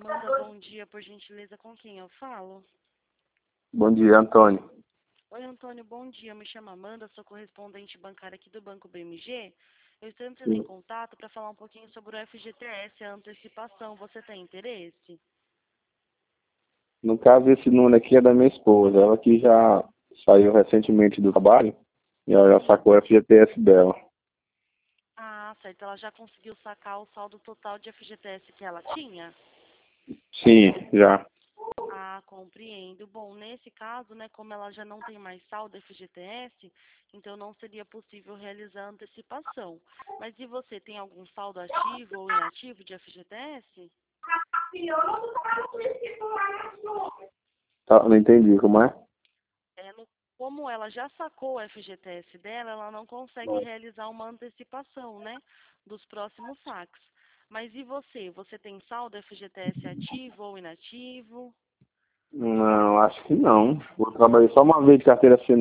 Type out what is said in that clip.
Amanda, bom dia, por gentileza, com quem eu falo? Bom dia, Antônio. Oi, Antônio, bom dia, me chamo Amanda, sou correspondente bancária aqui do Banco BMG. Eu estou entrando em Sim. contato para falar um pouquinho sobre o FGTS, a antecipação. Você tem interesse? No caso, esse número aqui é da minha esposa. Ela que já saiu recentemente do trabalho e ela já sacou o FGTS dela. Ah, certo, ela já conseguiu sacar o saldo total de FGTS que ela tinha? Sim, já. Ah, compreendo. Bom, nesse caso, né, como ela já não tem mais saldo FGTS, então não seria possível realizar a antecipação. Mas e você, tem algum saldo ativo ou inativo de FGTS? Tá, não entendi como é. Como ela já sacou o FGTS dela, ela não consegue realizar uma antecipação, né, dos próximos saques. Mas e você? Você tem saldo FGTS ativo ou inativo? Não, acho que não. Eu trabalhei só uma vez de carteira assinada.